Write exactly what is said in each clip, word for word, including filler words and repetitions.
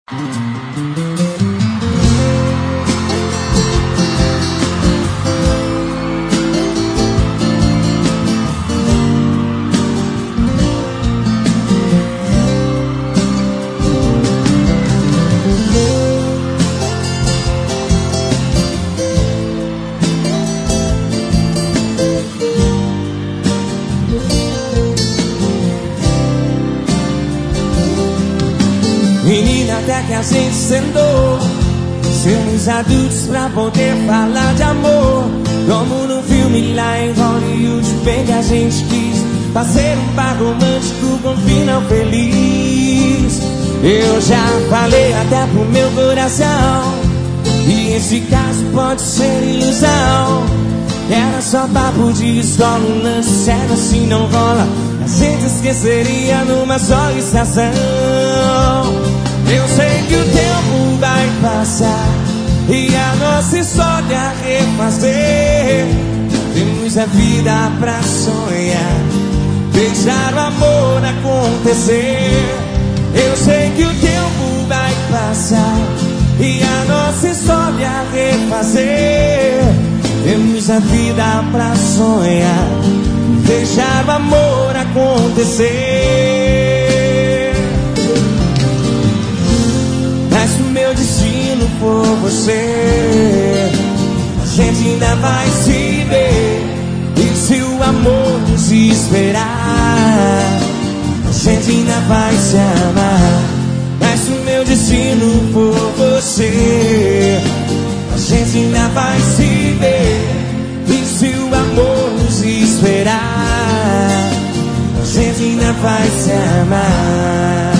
Menina, até que a gente sentou, somos adultos pra poder falar de amor. Como no filme lá em Hollywood, bem que a gente quis fazer um par romântico com final feliz. Eu já falei até pro meu coração, e esse caso pode ser ilusão. Era só papo de escola, um lance sério assim não rola. A gente esqueceria numa só estação. Eu sei que o tempo vai passar e a nossa história refazer. Temos a vida pra sonhar, deixar o amor acontecer. Eu sei que o tempo vai passar e a nossa história refazer. Temos a vida pra sonhar, deixar o amor acontecer. Mas se o meu destino for você, a gente ainda vai se ver. E se o amor nos esperar, a gente ainda vai se amar. Mas se o meu destino for você, a gente ainda vai se ver. E se o amor nos esperar, a gente ainda vai se amar.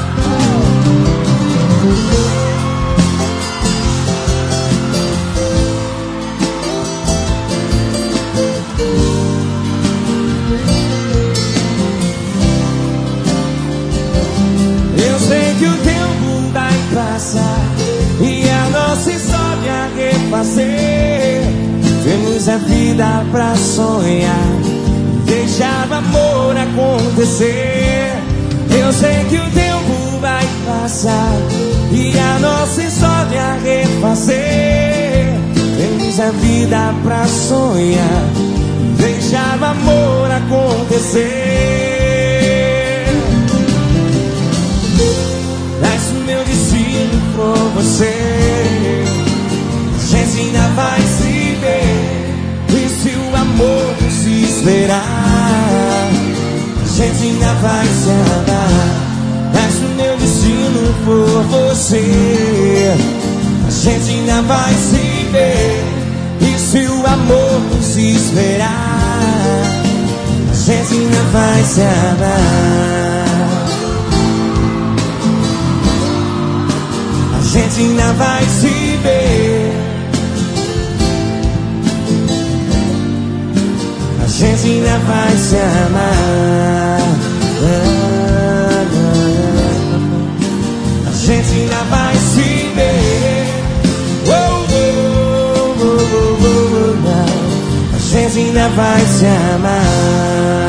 Eu sei que o tempo vai passar e a nossa história refazer. Temos a vida pra sonhar, deixar o amor acontecer. Eu sei que o tempo vai passar e a nossa história refazer. Temos a vida pra sonhar, deixar o amor acontecer. Mas se o meu destino for você, a gente ainda vai se ver. E se o amor nos esperar, a gente ainda vai se amar. Mas se o meu destino for você, a gente ainda vai se ver. E se o amor nos esperar, a gente ainda vai se amar. A gente ainda vai se ver. A gente ainda vai se amar. A gente ainda vai se ver. Oh, oh, oh, oh, oh, oh. A gente ainda vai se amar.